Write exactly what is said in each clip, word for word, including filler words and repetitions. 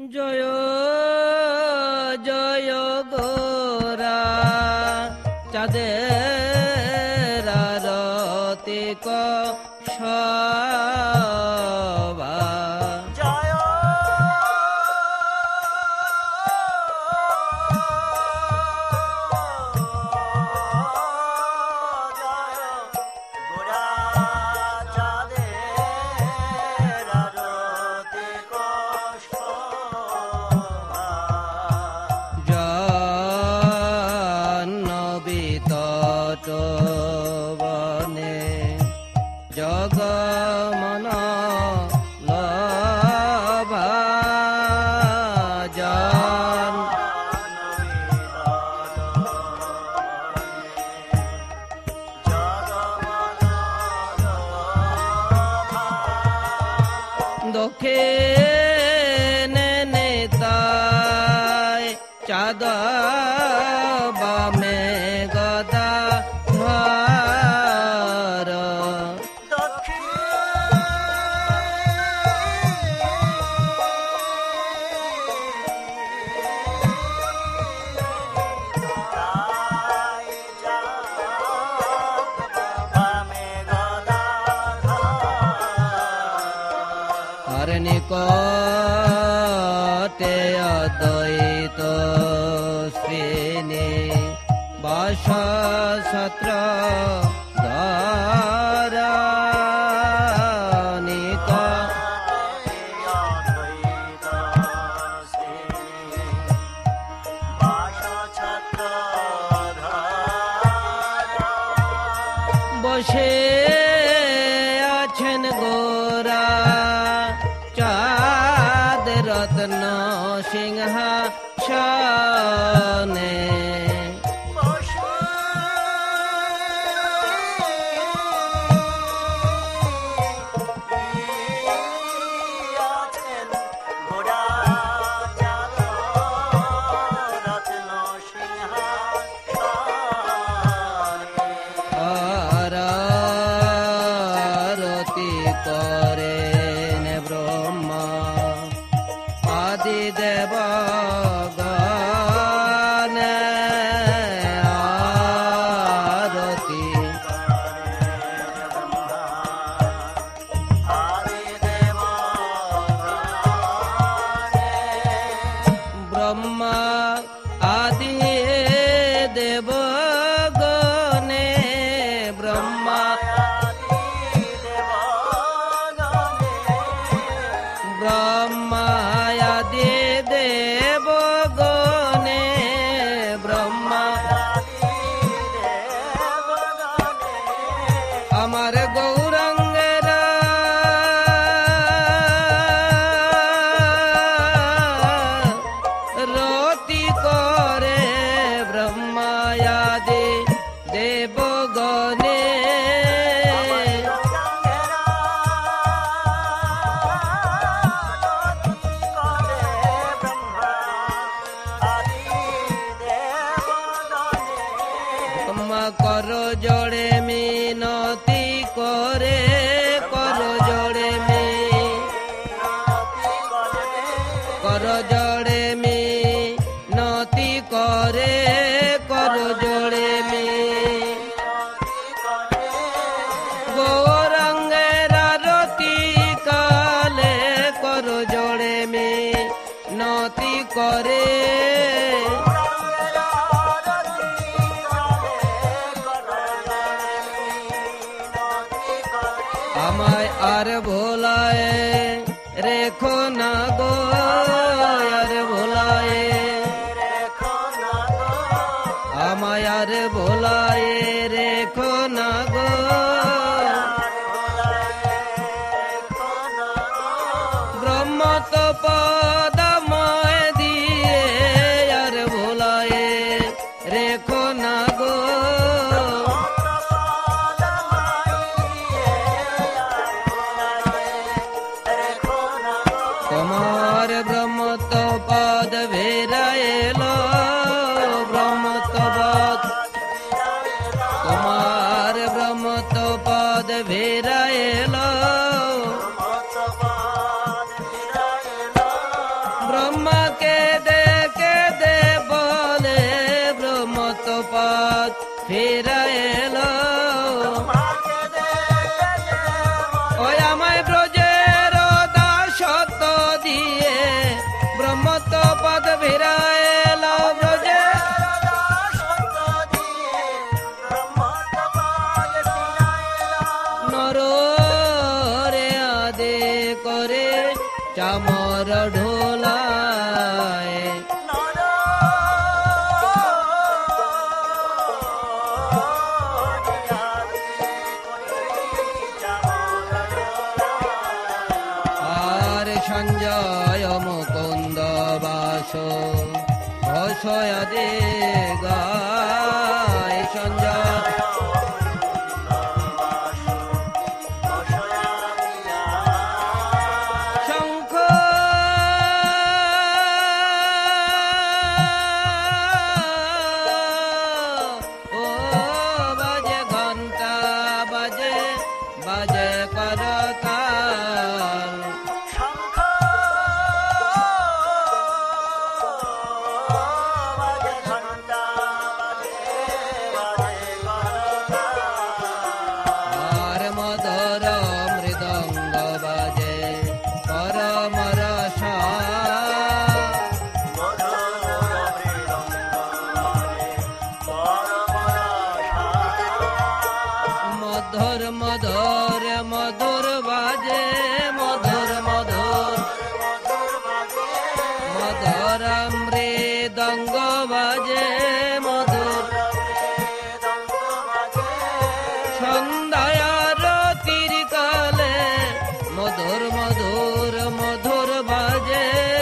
জয় জয় গোরা চাঁদের আরতি শোভা জয় জয় গোরা চাঁদের আরতি শোভা জাহ্নবী তট বনে জগমন লভা জান দক্ষিণে নেতায় চাঁদ বামে গদা ধর আর নিকটে অদ্বৈত শ্রেণী বাস সত্র ধরা নিক বসে আছেন গোরা চাঁদ রত্ন সিংহাসনে আরতি করেন ব্রহ্মা আদি দেব আরতি ব্রহ্মা আদি দেব গণে ব্রহ্মা ব্রহ্মায়াদি দেব গণে ব্রহ্মা আমার গৌরাঙ্গেরা রতি করে ব্রহ্মায়াদি দেব গণে কর জোড়ে মিনতি করে কর জোড়ে মি কর জোড়ে মিনতি করে কর জোড়ে মি গৌরাঙ্গের আরতি কালে কর জোড়ে মিনতি করে আমায় আর ভোলায় রেখো না গো আর ভোলায় আমায় আর ভোলায় রেখো না গো ব্রহ্ম তো পদময় দিয়ে আর ভোলায় রেখো না গো তোমার ব্রহ্ম তো পদ ভেরাইল ব্রহ্ম তো পদ তোমার ব্রহ্ম তো পদ ভেরাইল ব্রহ্মাকে দেখে দে বলে ব্রহ্মতপদ ফিরে এলো মাকে দেখে দে ওই আমায় ব্রজের দাসত্ব দিয়ে ব্রহ্মতপদ ফিরে এলো ব্রজে সত্য দিয়ে ব্রহ্মতপদ ফিরাইলা। নর রে আদে করে চামর ঢোলায় নর আর সঞ্জয় মুকুন্দ বাস ঘোষয়াদে গায় সঞ্জয় শঙ্খ ও বাজে ঘন্টা বাজে বাজে করতাল শঙ্খ বাজে ঘণ্টা বাজে বাজে করতাল। আর মধুর মৃদঙ্গ বাজে পরম রস মধুর মধুর মধুর বাজে মধুর মধুর মধুর মৃদঙ্গ বাজে মধুর সন্ধ্যার তীর কালে মধুর মধুর মধুর বাজে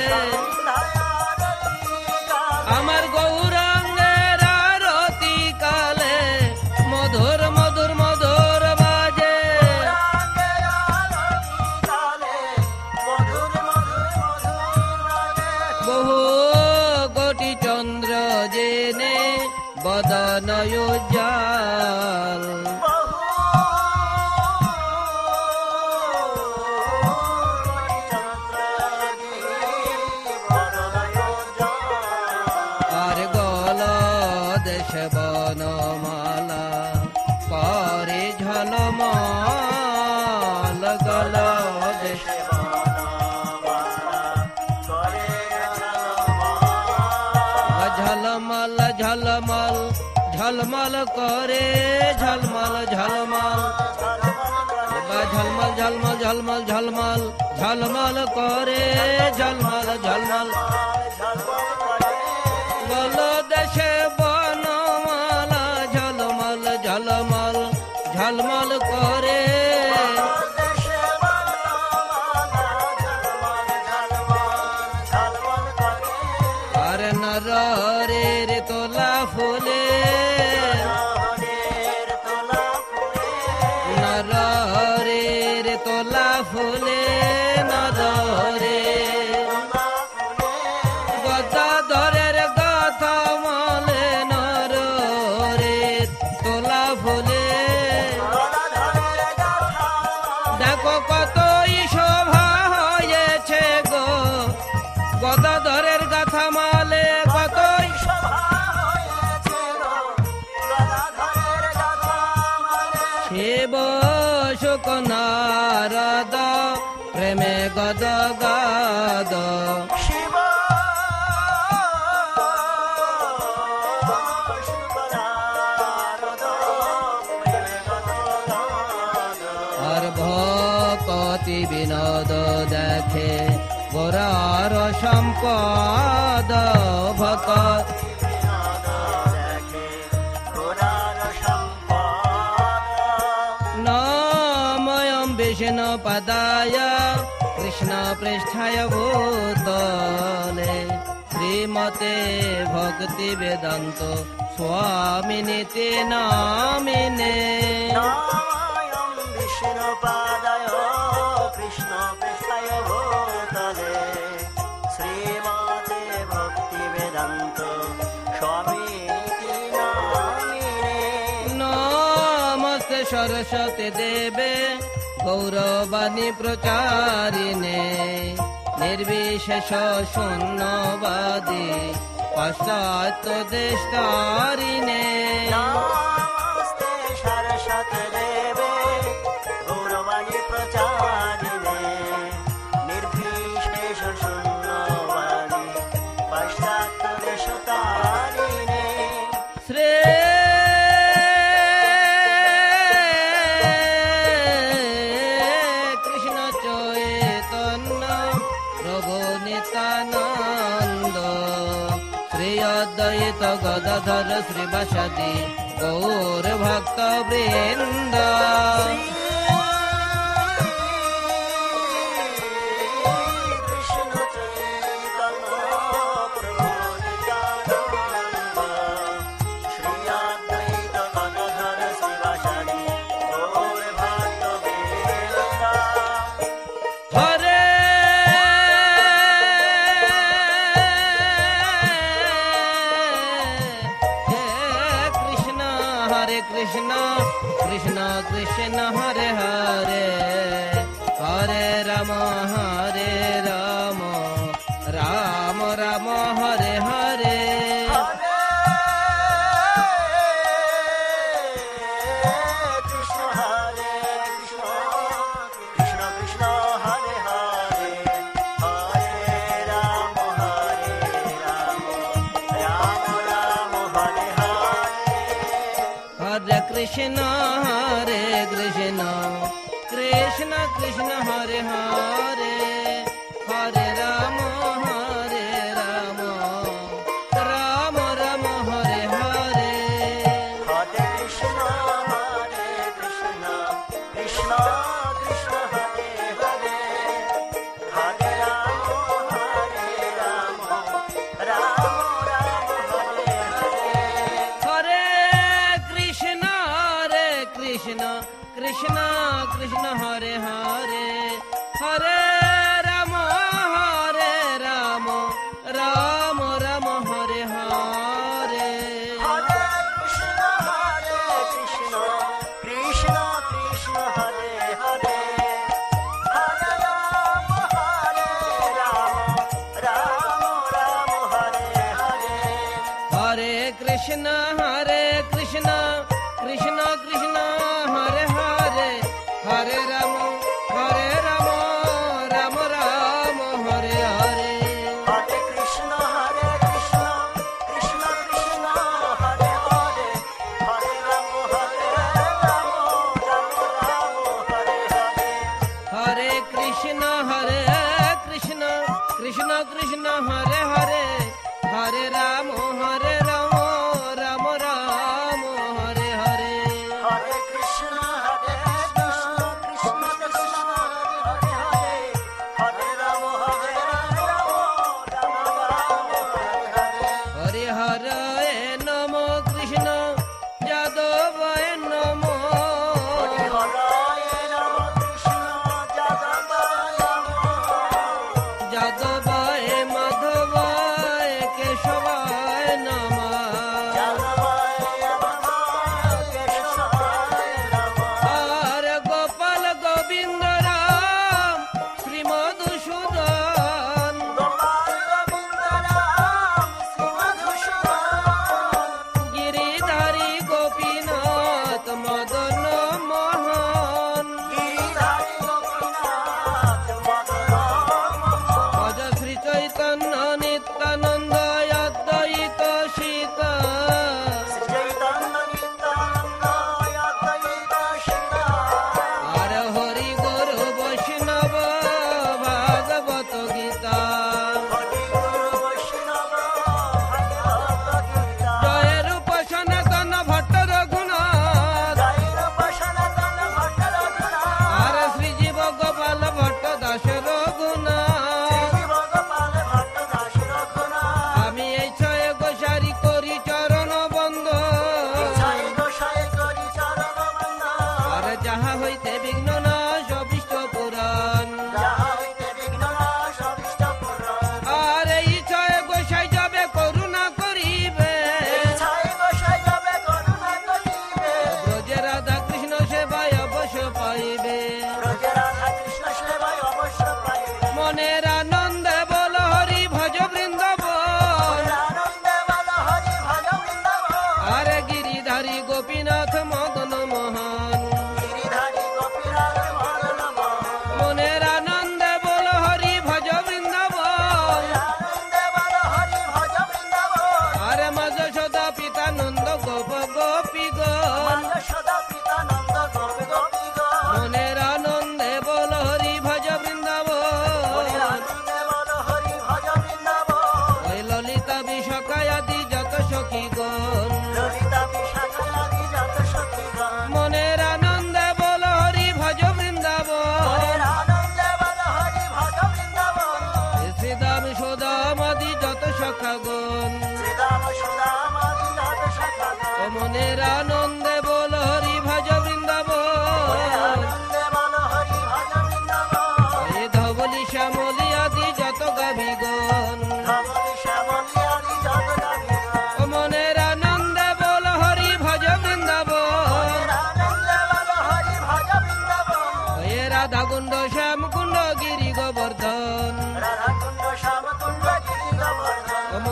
আমার গৌরাঙ্গের আরতি কালে মধুর মধুর মধুর বাজে বহু কোটি চন্দ্র জেনে বদন উজ্জ্বল আর গল দেশ বনমালা করে ঝলমল গল দেশ ঝলমল ঝলমল ঝলমল করে ঝলমল ঝলমল বা ঝলমল ঝলমল ঝলমল ঝলমল ঝলমল করে ঝলমল ঝলমল গল দেশে বনমালা ঝলমল ঝলমল ঝলমল করে আর নর রে তোলা ফুলে নর রে তোলা ফুলে নর রে গদা ধরের গাথা মলে নর রে তোলা ফুলে দেখো কতই শোভা হয়েছে গো গদা ধরের গাথা মালে কতই শিব শুক নারদ প্রেমে গদ গাদ শিব আর ভকতি বিনোদ দেখে গোরার সম্পদ ভকত নময়ম বিষ্ণু পদায় কৃষ্ণ পৃষ্ঠায় ভূতলে শ্রীমতে ভক্তি বেদান্ত স্বামিনে তে নামিনে বিষ্ণু পাদায় কৃষ্ণ পৃষ্ঠায় ভূতলে শ্রীমতে ভক্তি বেদান্ত স্বামী নামিনে। নমস্তে সরস্বতী দেবে গৌরবাণী প্রচারিণে নির্বিশেষ শূন্যবাদী পাশ্চাত্য দেশ তারিণে নমস্তে সরস্বতী দেবে গৌরবাণী প্রচারিণে নির্বিশেষ শূন্যবাদী পাশ্চাত্য দেশ তারিণে শ্রী কৃষ্ণ চৈতন্য প্রভু নিত্যানন্দ শ্রী অদ্বৈত গদাধর শ্রীবাসাদি গৌর ভক্ত বৃন্দ কৃষ্ণ চৈতন্য প্রভু নিত্যানন্দ শ্রী অদ্বৈত গদাধর শ্রীবাসাদি গৌর ভক্ত বৃন্দ হরে হে কৃষ্ণ হরে কৃষ্ণ কৃষ্ণ কৃষ্ণ হরে হরে হরে রাম হরে রাম রাম রাম হরে হরে কৃষ্ণ হরে কৃষ্ণ কৃষ্ণ কৃষ্ণ হরে হরে হরে রাম হরে রাম রাম রাম হরে হরে হরে কৃষ্ণ হরে কৃষ্ণ কৃষ্ণ কৃষ্ণ হরে হরে হরে রাম হরে রাম রাম রাম হরে হরে হরে কৃষ্ণ হরে কৃষ্ণ কৃষ্ণ কৃষ্ণ হরে হরে হরে রাম হরে রাম রাম রাম হরে হরে হরে কৃষ্ণ হরে কৃষ্ণ কৃষ্ণ কৃষ্ণ হরে হরে হরে রাম হরে রাম রাম রাম হরে হরে হরে কৃষ্ণ হরে কৃষ্ণ কৃষ্ণ কৃষ্ণ হরে হরে হরে রাম হরে রাম রাম রাম হরে হরে হরে কৃষ্ণ হরে কৃষ্ণ কৃষ্ণ কৃষ্ণ হরে হরে হরে রাম হরে রাম রাম রাম হরে হরে হরে কৃষ্ণ হরে কৃষ্ণ কৃষ্ণ কৃষ্ণ হরে হরে হরে রাম হরে রাম রাম রাম হরে হরে হরে কৃষ্ণ হরে কৃষ্ণ কৃষ্ণ কৃষ্ণ হরে হরে হরে রাম হরে রাম রাম রাম হরে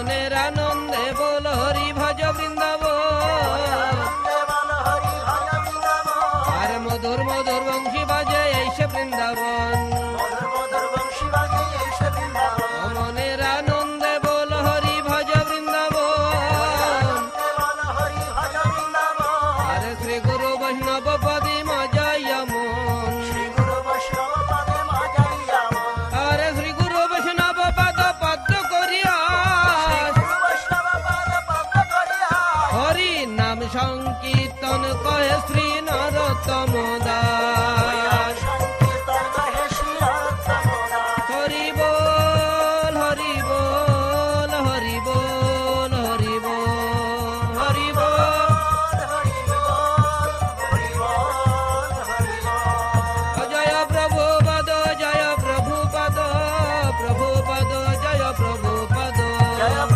মনের আনন্দে বল হরি ভজ বৃন্দাবন আর মধুর মধুর বংশী বাজে এইসে বৃন্দাবন মনের আনন্দে বল হরি ভজ বৃন্দাবন আর শ্রী গুরু বৈষ্ণব পদে মজয় মন আরে শ্রী গুরু বৈষ্ণব পদ পদ্ম করিয়া হরি নাম সংকীর্তন কহে শ্রী নরোত্তম দাস হরি বল হরি বল হরি বল হরি বল হরি বল জয় প্রভু পদ জয় প্রভু পদ প্রভু পদ জয় প্রভু পদ জয়